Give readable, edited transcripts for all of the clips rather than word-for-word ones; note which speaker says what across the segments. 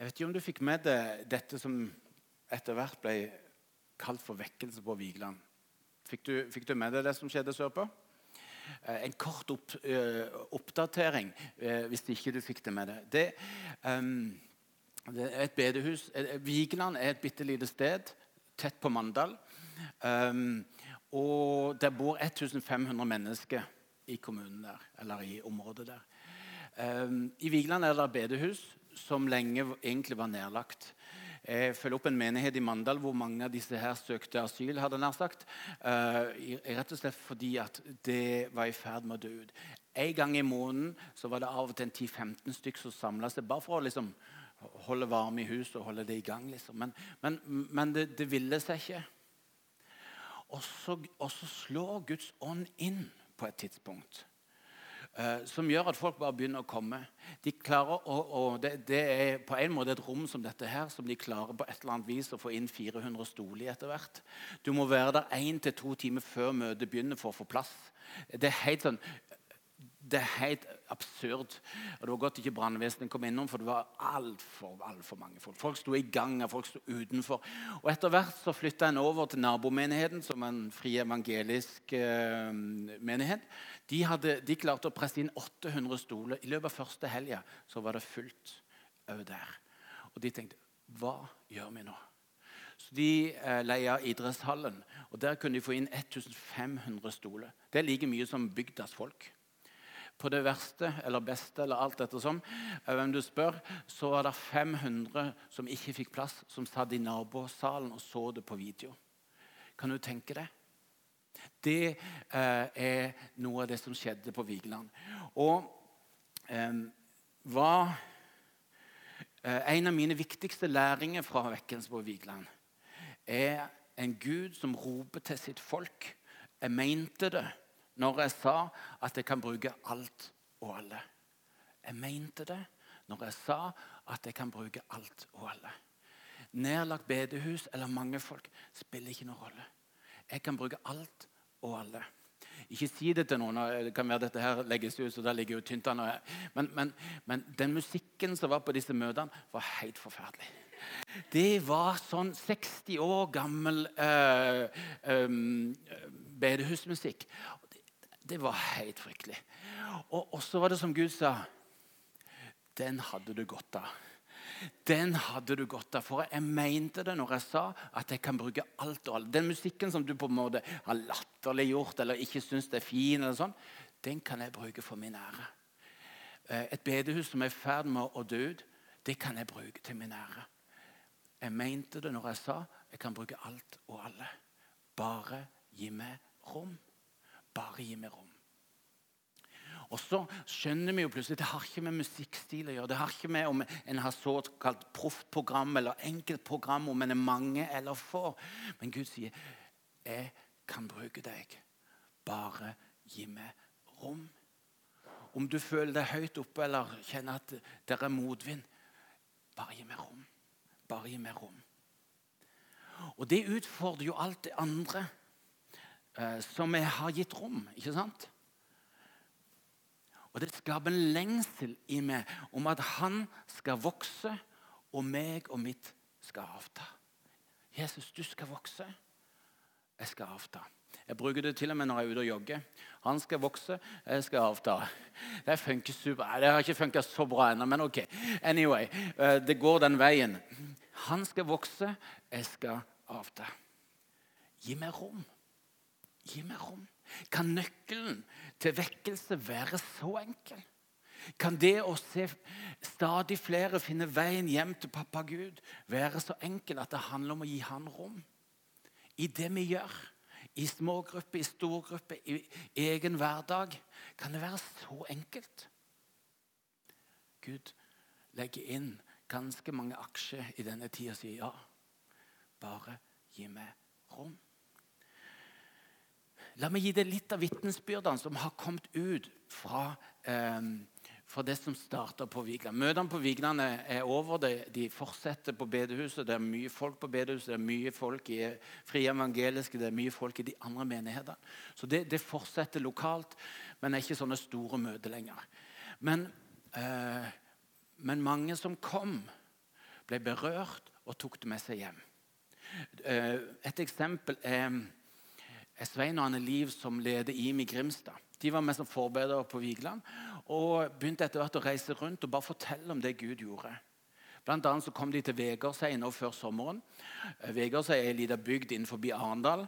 Speaker 1: Jeg vet ikke om du fikk med deg dette som etter hvert ble kalt for vekkelse på Vigeland. Fikk du med deg det som skjedde sørpå? En kort oppdatering, hvis ikke du fikk det med deg. Det er et bedehus. Vigeland er et bittelite sted, tett på Mandal. Og der bor 1500 mennesker i kommunen der, eller i området der. I Vigeland er det bedehus som lenge egentlig var nedlagt. Jeg følger opp en menighet i Mandal hvor mange av disse her søkte asyl, hadde jeg nær sagt. Rett og slett fordi at det var i ferd med å dø ut. En gang i måneden så var det av og til 10-15 stykker som samlet seg, bare for å liksom holde varme i huset og holde det i gang. Liksom. Men det ville seg ikke. Og så slår Guds ånd inn på et tidspunkt. Som gjør at folk bare begynner å komme. De klarer, det er på en måte et rom som dette her, som de klarer på et eller annet vis å få inn 400 stoler etter hvert. Du må være der 1 til 2 timer før møtet begynner for å få plass. Det er helt absurd. Og det var godt ikke brannvesenet kom innom, for det var alt for mange folk. Folk sto i gang, og folk sto utenfor. Og etter hvert så flyttet en over til nabomenigheten, som en fri evangelisk menighet. De klarte å presse inn 800 stoler. I løpet av første helga så var det fullt over der. Og de tenkte, hva gjør vi nå? Så de leier idrettshallen, og der kunne de få inn 1500 stoler. Det er like mye som bygdas folk. På det verste, eller beste, eller alt dette som, hvem du spør, så var det 500 som ikke fikk plass, som satt i nabosalen og så det på video. Kan du tenke det? Det er noe av det som skjedde på Vigeland. Og en av mine viktigste læringer fra vekkelse på Vigeland er en Gud som roper til sitt folk. Jeg mente det når jeg sa at jeg kan bruke alt og alle. Jeg mente det når jeg sa at jeg kan bruke alt og alle. Nedlagt bedehus eller mange folk spiller ikke noen rolle. Jeg kan bruke alt og alle. Ikke si det til noen, det kan være dette her legges ut, så der ligger jo tynt an. Men den musikken som var på disse møtene var helt forferdelig. Det var sånn 60 år gammel bedehusmusikk. Det var helt fryktelig. Og så var det som Gud sa, den hadde du godt av. Den hadde du godt av, for jeg mente det når jeg sa at jeg kan bruke alt og alt. Den musikken som du på en måte har latterliggjort eller ikke synes det er fin, eller sånn, den kan jeg bruke for min ære. Et bedehus som er i ferd med å dø ut, det kan jeg bruke til min ære. Jeg mente det når jeg sa jeg kan bruke alt og alle. Bare gi meg rom. Bare gi meg rom. Og så skjønner vi jo plutselig, det har ikke med musikkstil å gjøre. Det har ikke med om en har såkalt proffprogram eller enkeltprogram, om en er mange eller få. Men Gud sier, jeg kan bruke deg. Bare gi meg rom. Om du føler deg høyt oppe eller kjenner at det er motvind, bare gi meg rom. Bare gi meg rom. Og det utfordrer jo alt det andre som jeg har gitt rom, ikke sant? Og det skaper en lengsel i meg om at han skal vokse, og meg og mitt skal avta. Jesus, du skal vokse, jeg skal avta. Jeg bruker det til og med når jeg er ute og jogger. Han skal vokse, jeg skal avta. Det funker super. Det har ikke funket så bra ennå, men ok. Anyway, det går den veien. Han skal vokse, jeg skal avta. Gi meg rom. Gi meg rom. Kan nøkkelen til vekkelse være så enkel? Kan det å se stadig flere finne veien hjem til pappa Gud være så enkel at det handler om å gi han rom? I det vi gjør, i små grupper, i stor gruppe, i egen hverdag, kan det være så enkelt? Gud legger inn ganske mange aksjer i denne tiden og sier ja, bare gi meg rom. La meg gi deg litt av vittnesbyrdene som har kommet ut fra det som startet på Vigeland. Møtene på Vigeland er over, de fortsetter på bedehuset, det er mye folk på bedehuset, det er mye folk i fri evangeliske, det er mye folk i de andre menighetene. Så det fortsetter lokalt, men det er ikke sånne store møter lenger. Men mange som kom ble berørt og tok det med seg hjem. Et eksempel Svein og Anne Liv som leder IMI Grimstad. De var med som forbedere på Vigeland og begynte etter hvert å reise rundt og bare fortelle om det Gud gjorde. Blant annet så kom de til Vegarsei nå før sommeren. Vegarsei en liten bygd innenfor Arendal.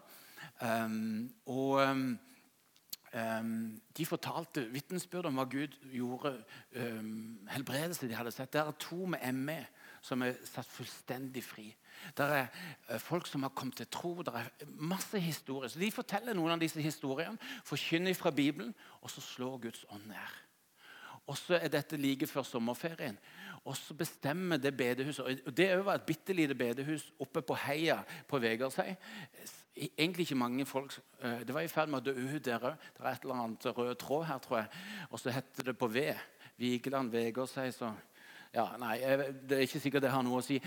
Speaker 1: De fortalte vittnesbyrd om hva Gud gjorde, helbredelse de hadde sett. Det 2 med ME som satt fullstendig fri. Det folk som har kommet til tro. Det masse historier. Så de forteller noen av disse historiene, forkynner fra Bibelen, og så slår Guds ånd ned. Og så dette like før sommerferien. Og så bestemmer det bedehuset, og det var et bittelite bedehus oppe på heia på Vegarsei. Egentlig ikke mange folk, det var i ferd med å dø ut der. Det et eller annet rød tråd her, tror jeg. Og så heter det på V, Vigeland, Vegarsei, så... Ja, nei, det ikke sikkert det har noe å si.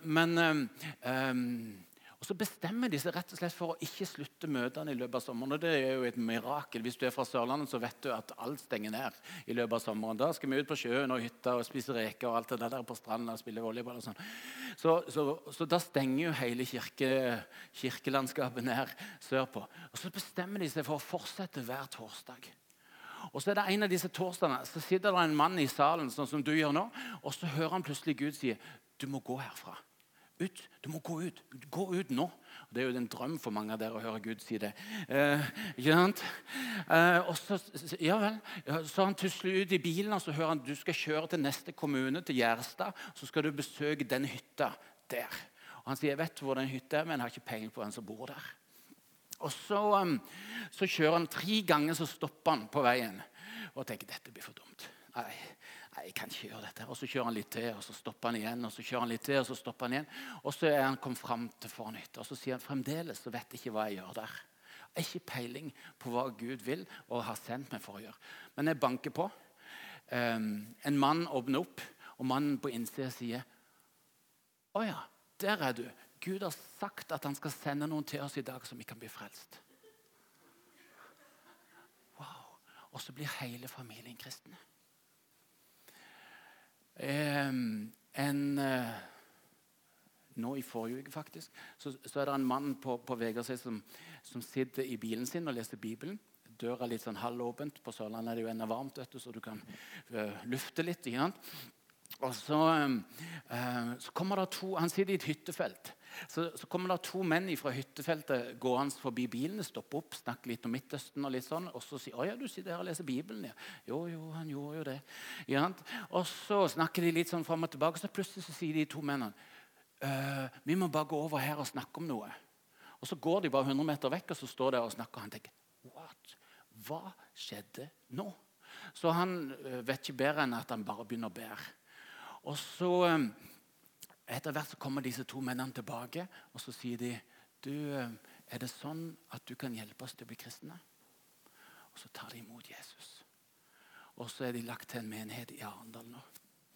Speaker 1: Og så bestemmer de seg rett og slett for å ikke slutte møtene i løpet av sommeren. Og det jo et mirakel. Hvis du fra Sørlandet, så vet du at alt stenger ned i løpet av sommeren. Da skal vi ut på sjøen og hytta og spise reker og alt det der på stranden og spille volleyball og sånn. Så da stenger jo hele kirkelandskapet ned sørpå. Og så bestemmer de seg for å fortsette hver torsdag. Og så det en av disse torsdagene, så sitter det en mann i salen, sånn som du gjør nå, og så hører han plutselig Gud si, du må gå herfra. Du må gå ut nå. Og det jo en drøm for mange av dere å høre Gud si det. Og så, ja vel, så han tusler ut i bilen, og så hører han, du skal kjøre til neste kommune, til Gjerstad, så skal du besøke den hytta der. Og han sier, jeg vet hvor den hytta men jeg har ikke peiling på hvem som bor der. Og så kjører han 3 ganger, så stopper han på veien. Og tenker, dette blir for dumt. Nei, jeg kan ikke gjøre dette. Og så kjører han litt til, og så stopper han igjen. Og så kjører han litt til, og så stopper han igjen. Og så han kommet frem til foran hytta. Og så sier han, fremdeles så vet jeg ikke hva jeg gjør der. Jeg har ikke peiling på hva Gud vil og har sendt meg for å gjøre. Men jeg banker på. En mann åpner opp, og mannen på innsiden sier, «Åja, der du. Gud har sagt at han skal sende noen til oss i dag som vi kan bli frelst. Wow. Og så blir hele familien kristne. Nå i forrige uke faktisk, så det en mann på Vegarsei som sitter i bilen sin og leser Bibelen. Døra litt sånn halvåpent. På Sørlandet det jo enda varmt, vet du, så du kan lufte litt. Og så kommer det 2, han sitter i et hyttefelt. Så kommer det 2 menn fra hyttefeltet gående forbi bilen, stopper opp, snakker litt om Midtøsten og litt sånn, og så sier, ja, du sitter her og leser Bibelen, ja. Jo, han gjorde jo det. Ja, og så snakker de litt sånn frem og tilbake, så plutselig så sier de 2 mennene, vi må bare gå over her og snakke om noe. Og så går de bare 100 meter vekk, og så står de og snakker, og han tenker, what? Hva skjedde nå? Så han vet ikke bedre enn at han bare begynner å bære. Og så etter hvert så kommer disse 2 mennene tilbake, og så sier de, du, det sånn at du kan hjelpe oss til å bli kristne? Og så tar de imot Jesus. Og så de lagt til en menighet i Arendal nå.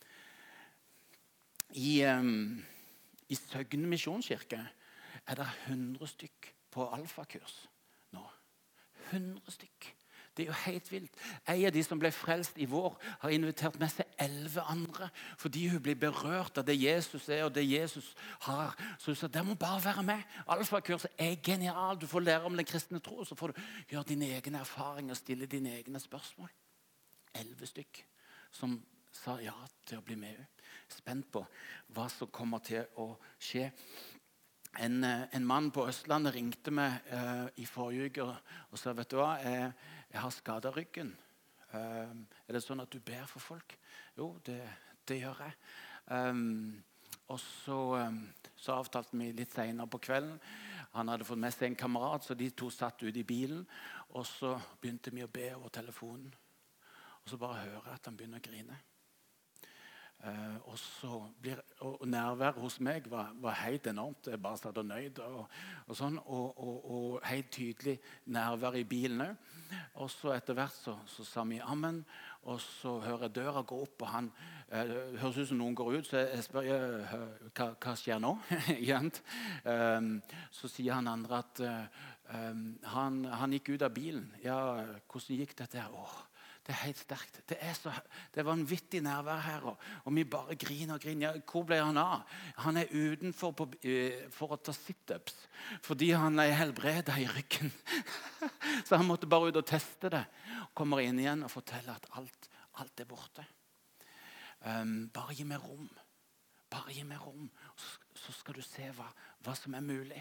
Speaker 1: I Søgne Misjonskirke det 100 stykk på alfakurs nå. 100 stykk. Det jo helt vilt. En av de som ble frelst i vår har invitert med seg 11 andre fordi hun blir berørt av det Jesus og det Jesus har. Så hun sa, det må bare være med. Alfakurset genial. Du får lære om den kristne tro, så får du gjøre dine egne erfaringer og stille dine egne spørsmål. 11 stykk som sa ja til å bli med. Spent på hva som kommer til å skje. En mann på Østlandet ringte meg i forrige uke og sa, vet du hva, jeg har skadet ryggen. Det sånn at du ber for folk? Jo, det gjør jeg. Og så avtalte vi litt senere på kvelden. Han hadde fått med seg en kamerat, så de 2 satt ute i bilen. Og så begynte vi å be over telefonen. Og så bare hører jeg at han begynner å grine. Og nærvær hos meg var helt enormt. Jeg bare satt og nøyd og sånn, og helt tydelig nærvær i bilen. Og så etter hvert så sa vi amen, og så hører jeg døra gå opp, og han høres ut som noen går ut, så jeg spør hva skjer nå? Så sier han andre at han gikk ut av bilen. Ja, hvordan gikk dette her? Det er helt sterkt. Det er vanvittig nærvær her, og vi bare griner og griner. Ja, hvor ble han av? Han er utenfor for å ta sit-ups, fordi han er helbredet i ryggen. Så han måtte bare ut og teste det. Kommer inn igjen og forteller at alt er borte. Bare gi meg rom. Bare gi meg rom, så skal du se hva som er mulig.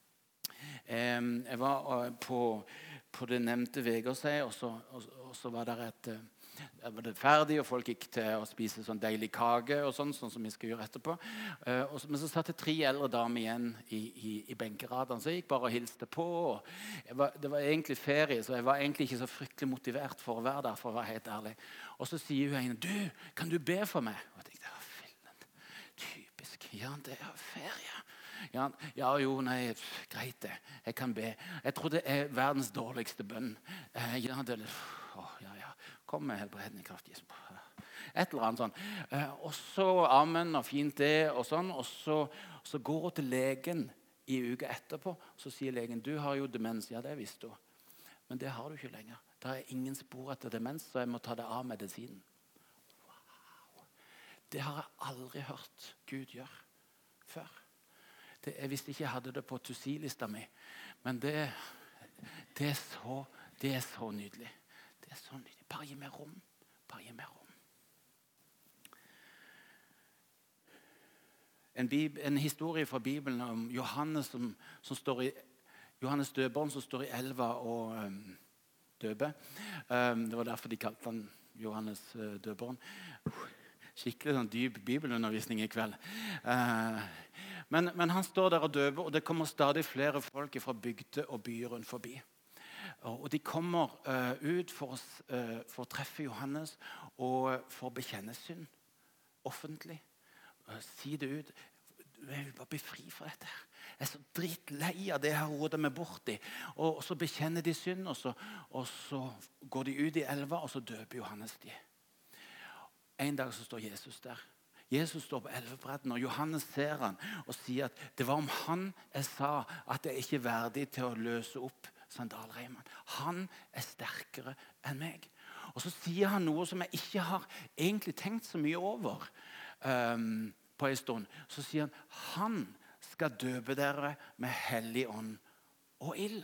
Speaker 1: Jeg var på det nevnte Vegårshei, og så var det ferdig, og folk gikk til å spise sånn deilig kake og sånn som vi skal gjøre etterpå. Men så satt det 3 eldre damer igjen i benkeradene, så jeg gikk bare og hilste på. Det var egentlig ferie, så jeg var egentlig ikke så fryktelig motivert for å være der, for å være helt ærlig. Og så sier hun en, du, kan du be for meg? Og jeg tenkte, typisk, ja, det er ferie. Ja, nei, greit det. Jeg kan be. Jeg tror det er verdens dårligste bønn. Ja, kom med helbredende kraft, Jesus. Et eller annet sånn. Og så amen og fint det og sånn. Og så går hun til legen i uka etterpå. Så sier legen, du har jo demens. Ja, det visste hun. Men det har du ikke lenger. Det er ingen spor etter demens, så jeg må ta det av medisinen. Wow. Det har jeg aldri hørt Gud gjøre før. Jeg visste ikke jeg hadde det på to-si-lista mi, men det er så nydelig. Det er så nydelig. Bare gi meg rom. Bare gi meg rom. En historie fra Bibelen om Johannes som står i Johannes døperen som står i elva og døper. Det var derfor de kalte han Johannes døperen. Skikkelig sånn dyp bibelundervisning i kveld. Men han står der og døper, og det kommer stadig flere folk fra bygder og byer rundt forbi. Og de kommer ut for å treffe Johannes og for å bekjenne synd offentlig. Si det ut. Jeg vil bare bli fri fra dette her. Jeg er så drittlei av det jeg har rodet meg bort i. Og så bekjenner de synd, og så går de ut i elva, og så døper Johannes de. En dag så står Jesus der. Jesus står på elvebredden, og Johannes ser han og sier at det var om han jeg sa at jeg ikke er verdig til å løse opp sandalreimen. Han er sterkere enn meg. Og så sier han noe som jeg ikke har egentlig tenkt så mye over på en stund. Så sier han skal døpe dere med hellig ånd og ild.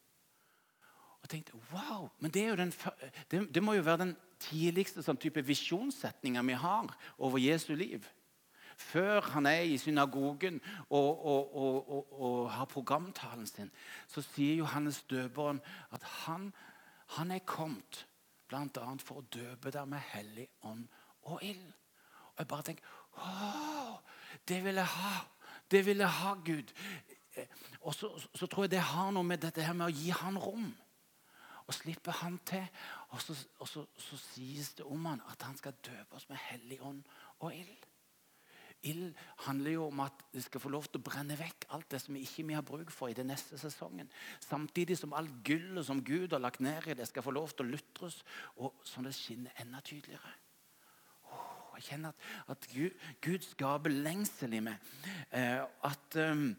Speaker 1: Og jeg tenkte, wow, men det må jo være den tidligste sånn type visjonssetninger vi har over Jesu liv. Før han er i synagogen og har programtalen sin, så sier Johannes døperen at han er kommet blant annet for å døpe der med hellig ånd og ild. Og jeg bare tenker, det vil jeg ha. Det vil jeg ha, Gud. Og så tror jeg det har noe med dette her med å gi han rom. Og slippe han til. Og så sies det om han at han skal døpe oss med hellig ånd og ild. Ild handler jo om at det skal få lov til å brenne vekk alt det som vi ikke har bruk for i den neste sesongen. Samtidig som alt gullet som Gud har lagt ned i det skal få lov til å lutres, og sånn det skinner enda tydeligere. Jeg kjenner at Gud skaper lengsel i meg. At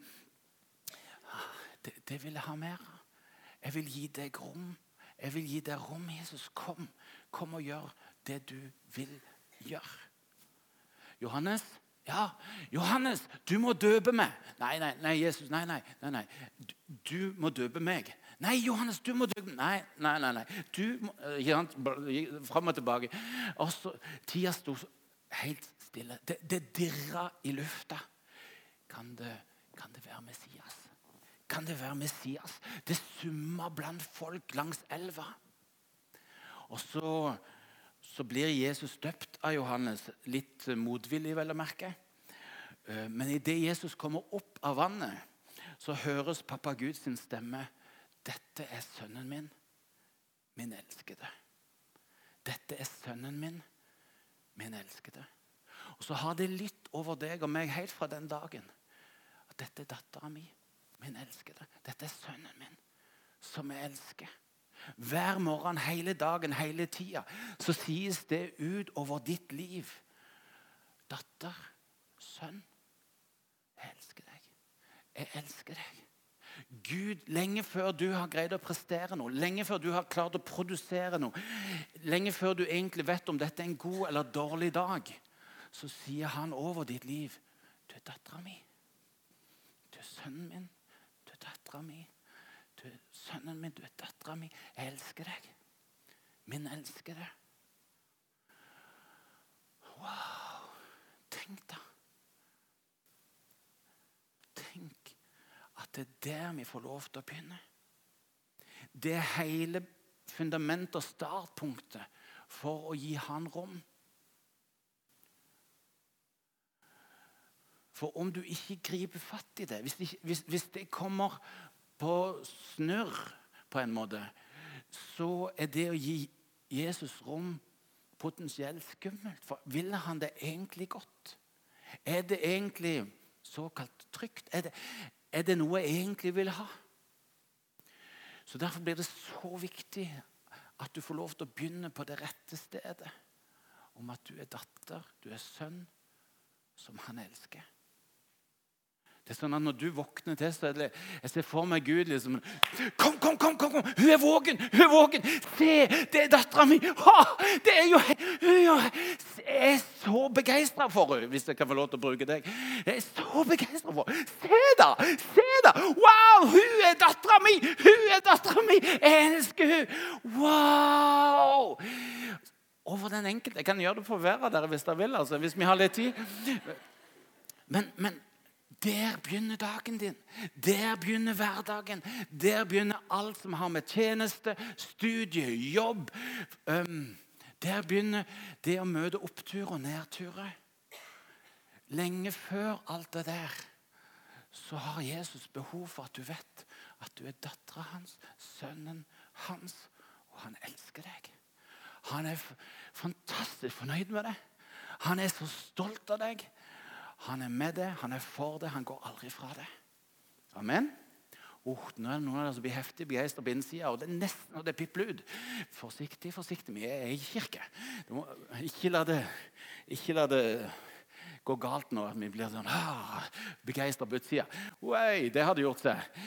Speaker 1: det vil jeg ha mer av. Jeg vil gi deg rom. Jeg vil gi deg rom, Jesus. Kom og gjør det du vil gjøre. Johannes? Ja, Johannes, du må døpe meg. Nei, Jesus, nei. Du må døpe meg. Nei, Johannes, du må døpe meg. Nei. Du må, frem og tilbake. Og så, tida sto helt stille. Det dirret i lufta. Kan det være Messias? Kan det være Messias? Det summer blant folk langs elva. Og så blir Jesus døpt av Johannes, litt motvillig vel å merke. Men i det Jesus kommer opp av vannet, så høres pappa Gud sin stemme. Dette er sønnen min, min elskede. Dette er sønnen min, min elskede. Og så har det litt over deg og meg helt fra den dagen. At dette er datteren min, min elskede. Dette er sønnen min, som jeg elsker. Hver morgen, hele dagen, hele tida, så sies det ut over ditt liv. Datter, sønn, jeg elsker deg. Jeg elsker deg. Gud, lenge før du har greid å prestere noe, lenge før du har klart å produsere noe, lenge før du egentlig vet om dette er en god eller dårlig dag, så sier han over ditt liv, du er datteren min, du er sønnen min, du er datteren min, du er sønnen min, du er datteren min, jeg elsker deg, min elskede. Wow, tenk da. Tenk at det er der vi får lov til å begynne. Det er hele fundamentet og startpunktet for å gi han rom. For om du ikke griper fatt i det, hvis det kommer på snurr på en måte, så er det å gi Jesus rom potensielt skummelt. For vil han det egentlig godt? Er det egentlig såkalt trygt? Er det noe jeg egentlig vil ha? Så derfor blir det så viktig at du får lov til å begynne på det rette stedet. Om at du er datter, du er sønn, som han elsker. Det er sånn at når du våkner til, så er det, jeg ser for meg Gud liksom, kom, hun er våken, se, det er datteren min, det er jo, jeg er så begeistret for henne, hvis jeg kan få lov til å bruke deg, jeg er så begeistret for henne, se da, wow, hun er datteren min, jeg elsker hun, wow, over den enkelte, jeg kan gjøre det for hver av dere hvis dere vil, altså, hvis vi har litt tid, men der begynner dagen din. Der begynner hverdagen. Der begynner alt som har med tjeneste, studie, jobb. Der begynner det å møte opptur og nedturer. Lenge før alt det der, så har Jesus behov for at du vet at du er datteren hans, sønnen hans, og han elsker deg. Han er fantastisk fornøyd med det. Han er så stolt av deg. Han er med det, han er for det, han går aldri fra det. Amen. Nå er det noen av dere som blir heftig begeistret på innsiden, og det er nesten når det pipler ut. Forsiktig, vi er i kirke. Ikke la det gå galt nå, vi blir sånn, begeistret på utsiden. Oi, det hadde gjort seg.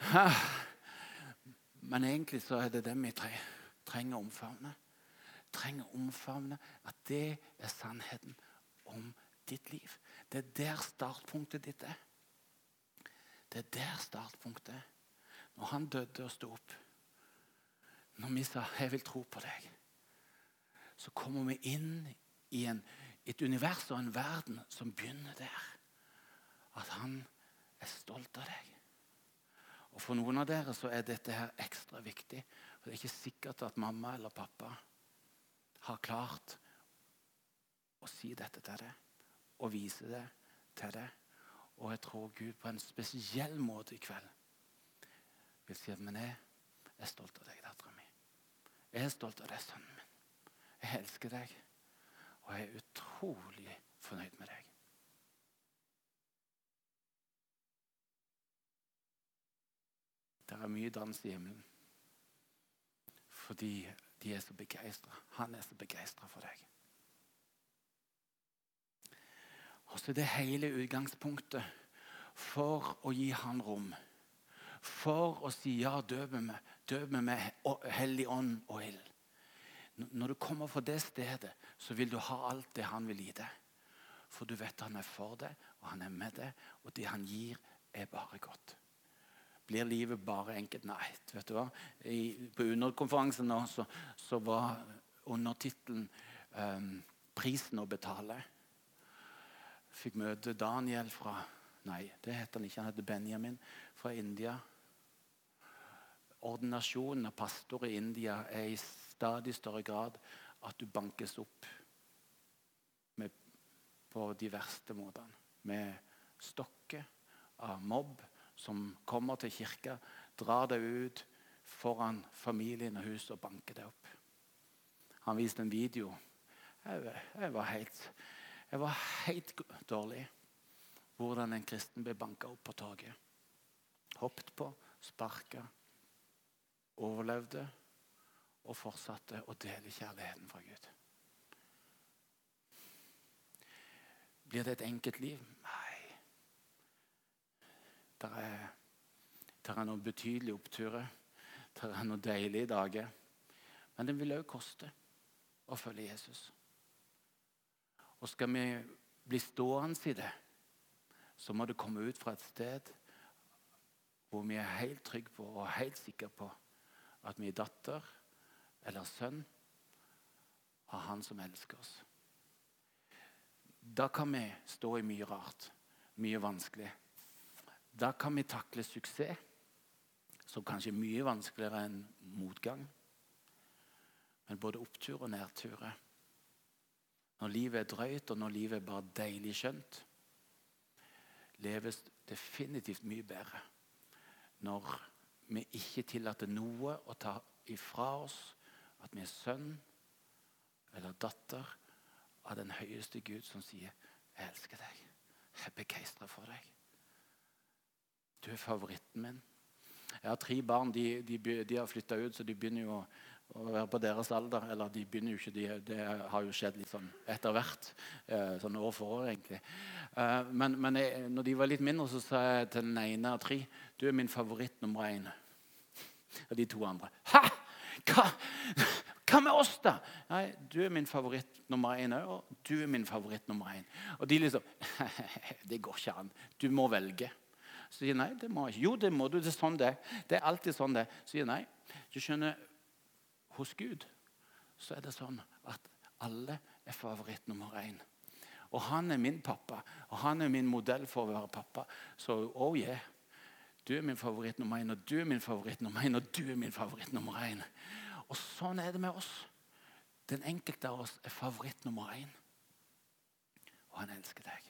Speaker 1: Men egentlig så er det det vi trenger å omfavne. Trenger å omfavne at det er sannheten om ditt liv. Det er der startpunktet ditt er. Det er der startpunktet er. Når han døde og stod opp, når vi sa, jeg vil tro på deg, så kommer vi inn i et univers og en verden som begynner der. At han er stolt av deg. Og for noen av dere så er dette her ekstra viktig. For det er ikke sikkert at mamma eller pappa har klart å si dette til deg. Og vise det til deg. Og jeg tror Gud på en spesiell måte i kveld vil si at men jeg er stolt av deg, datteren min. Jeg er stolt av deg, sønnen min. Jeg elsker deg, og jeg er utrolig fornøyd med deg. Det er mye dans i himmelen. Fordi de er så begeistret. Han er så begeistret for deg. Og så er det hele utgangspunktet for å gi han rom. For å si ja, døp med hellig ånd og ild. Når du kommer fra det stedet, så vil du ha alt det han vil gi deg. For du vet han er for deg, og han er med deg, og det han gir er bare godt. Blir livet bare enkelt? Nei, vet du hva? På underkonferansen nå, så var undertitelen «Prisen å betale». Fikk møte Daniel fra, nei, det heter han ikke, han heter Benjamin, fra India. Ordinasjonen av pastor i India er i stadig større grad at du bankes opp på de verste måtene. Med stokker av mobb som kommer til kirka, drar deg ut foran familien og huset og banker deg opp. Han viste en video. Jeg var helt dårlig. Hvordan en kristen ble banket opp på torget. Hoppet på, sparket, overlevde og fortsatte å dele kjærligheten fra Gud. Blir det et enkelt liv? Nei. Det er noen betydelige oppturer. Det er noen deilige dager. Men det vil også koste å følge Jesus. Og skal vi bli stående i det, så må det komme ut fra et sted hvor vi er helt trygge på og helt sikre på at vi er datter eller sønn av Han som elsker oss. Da kan vi stå i mye rart, mye vanskelig. Da kan vi takle suksess, som kanskje er mye vanskeligere enn motgang. Men både opptur og nedturer. Når livet er drøyt, og når livet er bare deilig skjønt, leves definitivt mye bedre når vi ikke tillater noe å ta ifra oss at vi er sønn eller datter av den høyeste Gud som sier, jeg elsker deg, jeg er begeistret for deg. Du er favoritten min. Jeg har 3 barn, de har flyttet ut, så de begynner jo å være på deres alder. Eller de begynner jo ikke, det har jo skjedd litt sånn etter hvert, sånn år for år egentlig. Men når de var litt mindre, så sa jeg til den ene av 3, du er min favoritt nummer 1. Og de 2 andre, hæ? Hva med oss da? Nei, du er min favoritt nummer 1, og du er min favoritt nummer 1. Og de liksom, det går ikke an, du må velge. Så sier nei, det må jeg ikke. Jo, det må du, det er sånn det. Det er alltid sånn det. Så sier nei, du skjønner, hos Gud så er det sånn at alle er favoritt nummer 1. Og han er min pappa, og han er min modell for å være pappa. Så oh yeah, du er min favoritt nummer 1, og du er min favoritt nummer 1, og du er min favoritt nummer 1. Og sånn er det med oss. Den enkelte av oss er favoritt nummer 1. Og han elsker deg.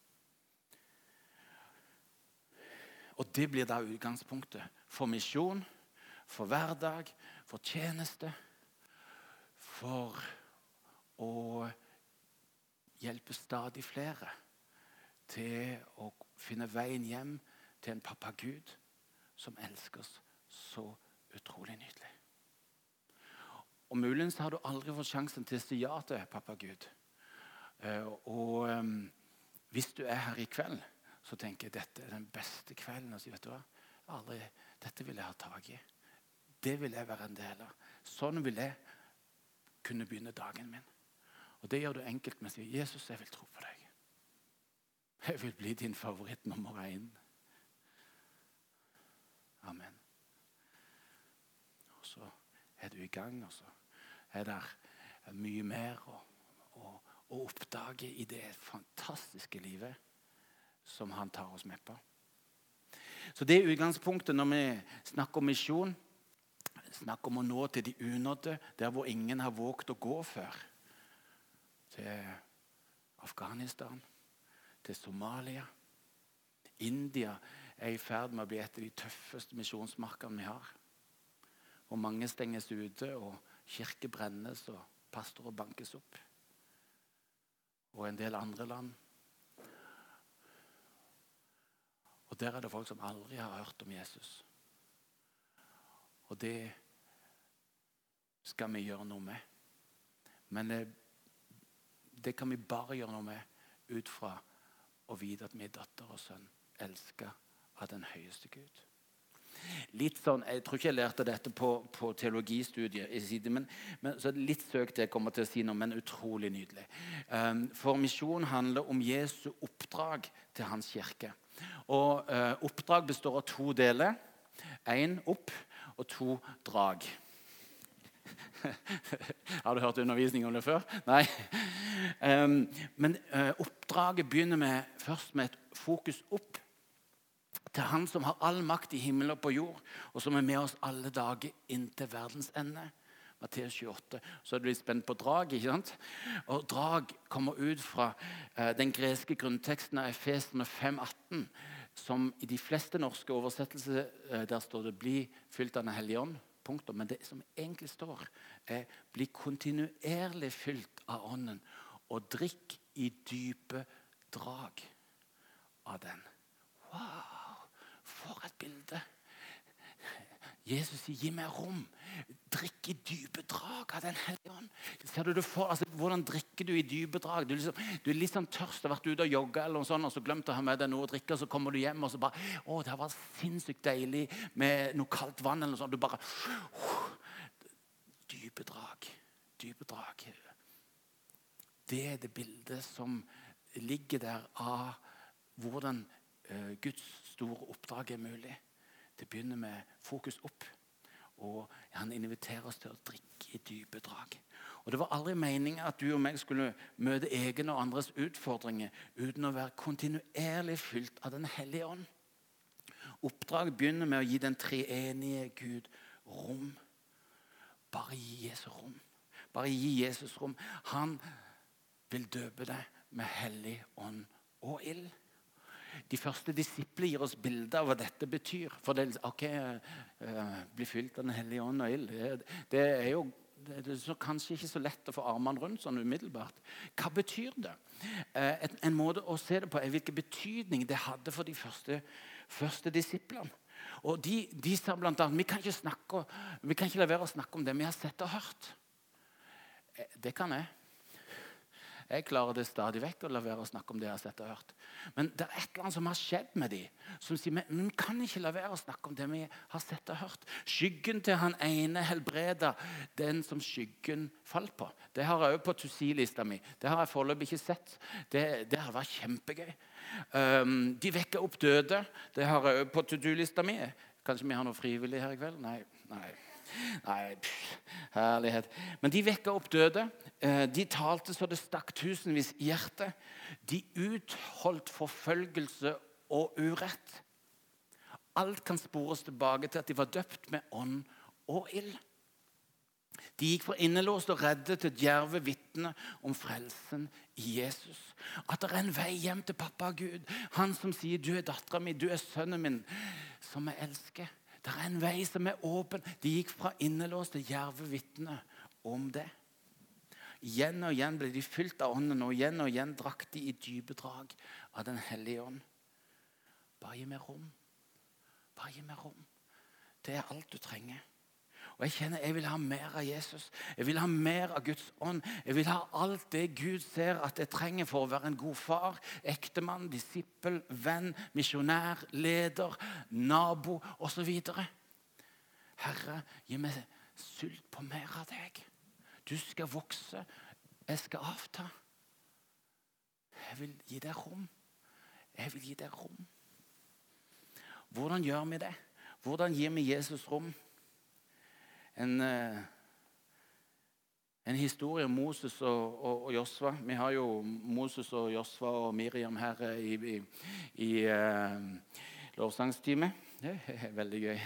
Speaker 1: Og det blir da utgangspunktet for misjon, for hverdag, for tjeneste, for å hjelpe stadig flere til å finne veien hjem til en pappa Gud som elsker oss så utrolig nydelig. Og muligens har du aldri fått sjansen til å si ja til pappa Gud. Hvis du er her i kveld, så tenker jeg dette er den beste kvelden. Og så vet du hva? Dette vil jeg ha tag i. Det vil jeg være en del av. Sånn vil jeg kunne begynne dagen min. Og det gjør du enkelt med å si, Jesus, jeg vil tro på deg. Jeg vil bli din favoritt nummer 1. Amen. Og så er du i gang, og så er det mye mer å oppdage i det fantastiske livet som han tar oss med på. Så det er utgangspunktet når vi snakker om misjon, snakker om å nå til de unådde, der hvor ingen har våget å gå før. Til Afghanistan, til Somalia. India er i ferd med å bli et av de tøffeste misjonsmarkene vi har. Hvor mange stenges ute, og kirke brennes, og pastorer bankes opp. Og en del andre land. Og der er det folk som aldri har hørt om Jesus. Og det skal vi gjøre noe med. Men det kan vi bare gjøre noe med ut fra å vite at vi er datter og sønn, elsket av den høyeste Gud. Litt sånn, jeg tror ikke jeg lærte dette på teologistudiet, men så litt søkt jeg kommer til å si noe, men utrolig nydelig. For misjon handler om Jesu oppdrag til hans kirke. Og oppdrag består av 2 deler. 1 opp og 2 drag. Har du hørt undervisning om det før? Nei. Men oppdraget begynner først med et fokus opp til han som har all makt i himmel og på jord, og som er med oss alle dager inntil verdens ende. Matteus 28. Så er du litt spent på drag, ikke sant? Og drag kommer ut fra den greske grunnteksten av Efeserne 5,18, som i de fleste norske oversettelser, der står det «bli fylt av den hellige ånd», punktum. Men det som egentlig står er «bli kontinuerlig fylt av ånden, og drikk i dype drag av den». Wow, for et bilde. Jesus sier, gi meg rom. drikk i dype drag av den hellige ånd. Ser du det for, altså, hvordan drikker du i dype drag? Du er litt sånn tørst, har vært ute og jogget eller noe sånt, og så glemte å ha med deg noe å drikke, og så kommer du hjem, og så bare, det har vært sinnssykt deilig med noe kaldt vann eller noe sånt. Du bare, dype drag. Det er det bildet som ligger der av hvordan Guds store oppdrag er mulig. Det begynner med fokus opp, og han inviterer oss til å drikke i dype drag. Og det var aldri meningen at du og meg skulle møte egne og andres utfordringer uten å være kontinuerlig fylt av den hellige ånd. Oppdraget begynner med å gi den treenige Gud rom. Bare gi Jesus rom. Bare gi Jesus rom. Han vil døpe deg med hellig ånd og ild. De første disipler gir oss bilder av hva dette betyr. For det bli fylt av den hellige ånd og ild. Det er jo så kanskje ikke så lett å få armene rundt sånn umiddelbart. Hva betyr det? En måte å se det på er hvilken betydning det hadde for de første disiplene. Og de sa blant annet, vi kan ikke la være å snakke om det vi har sett og hørt. Det kan jeg. Jeg klarer det stadig vekk å la være å snakke om det jeg har sett og hørt. Men det er et eller annet som har skjedd med dem, som sier, men vi kan ikke la være å snakke om det vi har sett og hørt. Skyggen til han ene helbreda, den som skyggen falt på. Det har jeg også på to-si-lista mi. Det har jeg foreløpig ikke sett. Det har vært kjempegøy. De vekker opp døde. Det har jeg også på to-do-lista mi. Kanskje vi har noe frivillig her i kveld? Nei. Herlighet. Men de vekket opp døde. De talte så det stakk tusenvis i hjertet. De utholdt forfølgelse og urett. Alt kan spores tilbake til at de var døpt med ånd og ild. De gikk fra innelåst og redde til djerve vitne om frelsen i Jesus. At det er en vei hjem til pappa Gud. Han som sier, du er datteren min, du er sønnen min, som jeg elsker. Det er en vei som er åpen. De gikk fra innelåst til djerve vitne om det. Igjen og igjen ble de fylt av ånden, og igjen drakk de i dype drag av den hellige ånd. Bare gi meg rom. Bare gi meg rom. Det er alt du trenger. Og jeg kjenner jeg vil ha mer av Jesus. Jeg vil ha mer av Guds ånd. Jeg vil ha alt det Gud ser at jeg trenger for å være en god far, ektemann, disippel, venn, misjonær, leder, nabo og så videre. Herre, gi meg sult på mer av deg. Du skal vokse. Jeg skal avta. Jeg vil gi deg rom. Jeg vil gi deg rom. Hvordan gjør vi det? Hvordan gir vi Jesus rom? En historie om Moses og Josva. Vi har jo Moses og Josva og Miriam her i lovsangstime. Det er veldig gøy.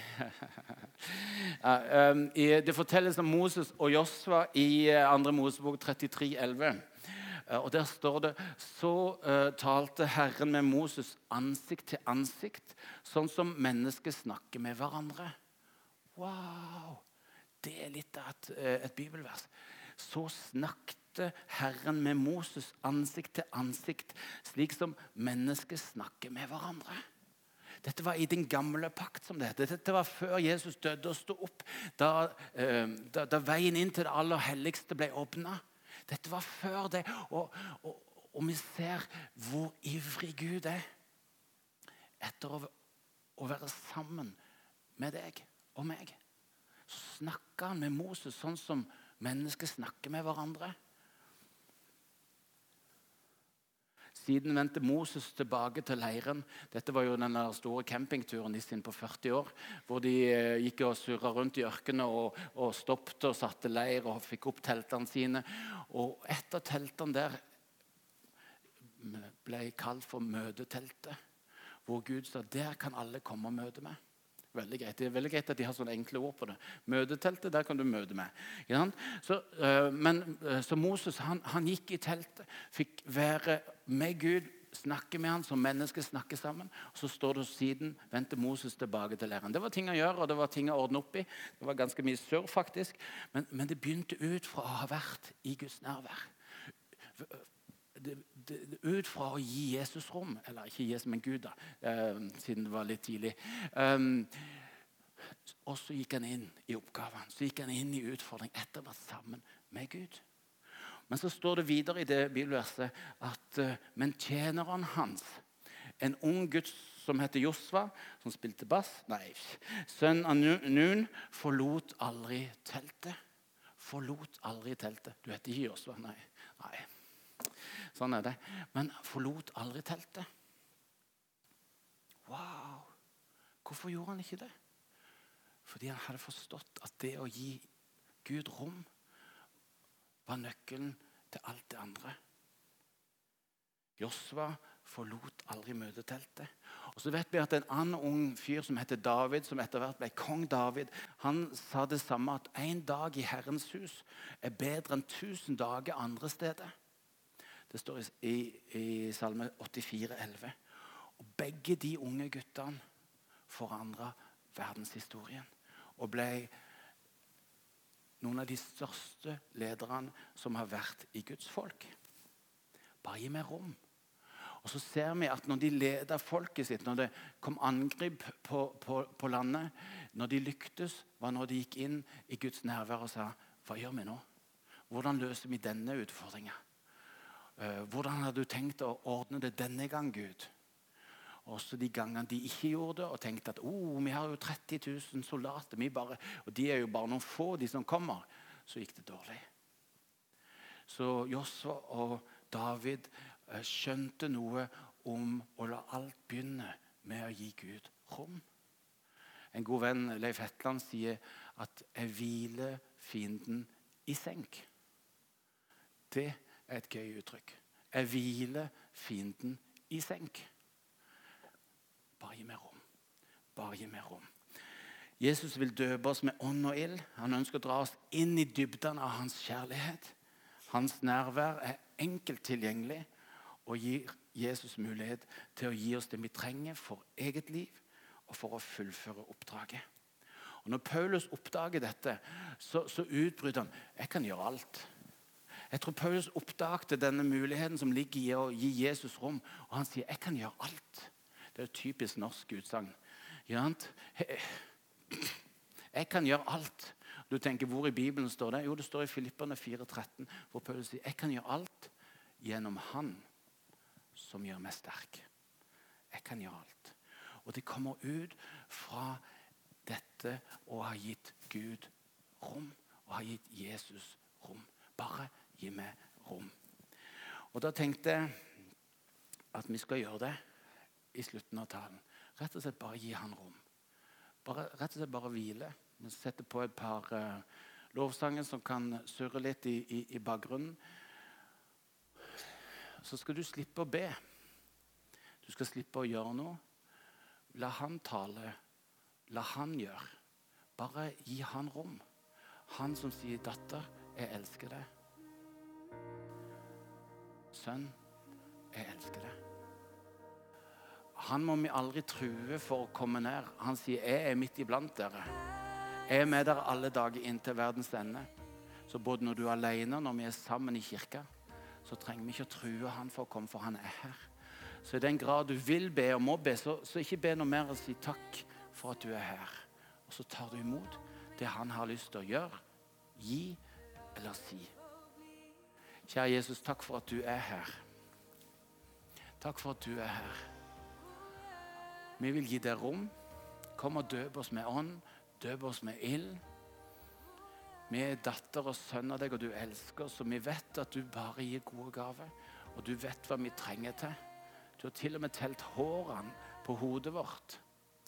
Speaker 1: Det fortelles om Moses og Josva i 2. Mosebok 33:11. Og der står det, så talte Herren med Moses ansikt til ansikt, sånn som mennesker snakker med hverandre. Wow! Det er litt av et bibelvers. Så snakket Herren med Moses ansikt til ansikt, slik som mennesker snakker med hverandre. Dette var i den gamle pakt, som det heter. Dette var før Jesus døde og stod opp, da veien inn til det aller helligste ble åpnet. Dette var før det, og vi ser hvor ivrig Gud er etter å være sammen med deg og meg. Så snakker han med Moses sånn som mennesker snakker med hverandre. Siden vendte Moses tilbake til leiren. Dette var jo den store campingturen de sin på 40 år, hvor de gikk og surret rundt i ørkene og stoppte og satte leir og fikk opp teltene sine. Og et av teltene der ble kalt for møteteltet, hvor Gud sa, der kan alle komme og møte meg. Veldig greit. Det er veldig greit at de har sånne enkle ord på det. Møteteltet, der kan du møte meg. Ja, så Moses, han gikk i teltet, fikk være med Gud, snakke med han som mennesker snakker sammen. Og så står det siden, vendte Moses tilbake til leiren. Det var ting å gjøre, og det var ting å ordne opp i. Det var ganske mye surr faktisk. Men det begynte ut fra å ha vært i Guds nærvær. Ut fra å gi Jesus rom, eller ikke Jesus, men Gud da, siden det var litt tidlig. Og så gikk han inn i oppgaven. Så gikk han inn i utfordringen etter å ha vært sammen med Gud. Men så står det videre i det bibelverset at men tjeneren hans, en ung gutt som heter Josva, som spilte bass, sønn av Nun, forlot aldri teltet. Forlot aldri teltet. Du heter ikke Josva, nei. Sånn er det. Men forlot aldri teltet. Wow! Hvorfor gjorde han ikke det? Fordi han hadde forstått at det å gi Gud rom var nøkkelen til alt det andre. Josva forlot aldri møteteltet. Og så vet vi at en annen ung fyr som heter David, som etter hvert ble kong David, han sa det samme, at en dag i Herrens hus er bedre enn 1000 dager andre steder. Det står i Salme 84,11. Og begge de unge guttene forandret verdenshistorien og ble noen av de største lederne som har vært i Guds folk. Bare gi meg rom. Og så ser vi at når de ledet folket sitt, når det kom angrep på landet, når de lyktes, var når de gikk inn i Guds nærvær og sa, hva gjør vi nå? Hvordan løser vi denne utfordringen? Hvordan har du tenkt å ordne det denne gang, Gud? Også de gangene de ikke gjorde det, og tenkte at vi har jo 30 000 soldater, og de er jo bare noen få, de som kommer, så gikk det dårlig. Så Josva og David skjønte noe om å la alt begynne med å gi Gud rom. En god venn, Leif Hetland, sier at jeg hviler fienden i senk. Det er et gøy uttrykk. Jeg hviler fienden i senk. Bare gi meg rom. Bare gi meg rom. Jesus vil døpe oss med ånd og ild. Han ønsker å dra oss inn i dybden av hans kjærlighet. Hans nærvær er enkelt tilgjengelig og gir Jesus mulighet til å gi oss det vi trenger for eget liv og for å fullføre oppdraget. Og når Paulus oppdager dette, så utbryter han, jeg kan gjøre alt. Jeg tror Paulus oppdagte denne muligheten som ligger i å gi Jesus rom, og han sier, jeg kan gjøre alt. Det er et typisk norsk utsagn. Jeg kan gjøre alt. Du tenker, hvor i Bibelen står det? Jo, det står i Filipperne 4,13, hvor Paulus sier, jeg kan gjøre alt gjennom han som gjør meg sterk. Jeg kan gjøre alt. Og det kommer ut fra dette å ha gitt Gud rom, og ha gitt Jesus rom. Bare gi meg rom. Og da tenkte jeg at vi skal gjøre det i slutten av talen. Rett og slett bare gi han rom. Rett og slett bare hvile. Vi setter på et par lovsanger som kan surre litt i bakgrunnen. Så skal du slippe å be. Du skal slippe å gjøre noe. La han tale. La han gjøre. Bare gi han rom. Han som sier, datter, jeg elsker deg. Sønn, jeg elsker deg. Han må vi aldri true for å komme ned. Han sier, jeg er midt iblant dere. Jeg er med dere alle dager inn til verdens ende. Så både når du er alene, når vi er sammen i kirka, så trenger vi ikke å true han for å komme, for han er her. Så i den grad du vil be og må be, så ikke be noe mer og si takk for at du er her. Og så tar du imot det han har lyst til å gjøre, gi eller si. Kjære Jesus, takk for at du er her. Takk for at du er her. Vi vil gi deg rom. Kom og døp oss med ånd, døp oss med ild. Vi er datter og sønn av deg, og du elsker oss, og vi vet at du bare gir gode gaver, og du vet hva vi trenger til. Du har til og med telt hårene på hodet vårt.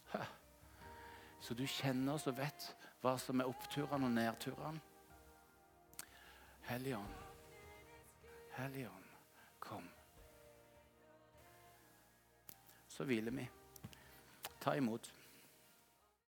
Speaker 1: Så du kjenner oss og vet hva som er oppturene og nedturene. Helligånd, Helligånd, kom. Så hviler vi. Ta imot.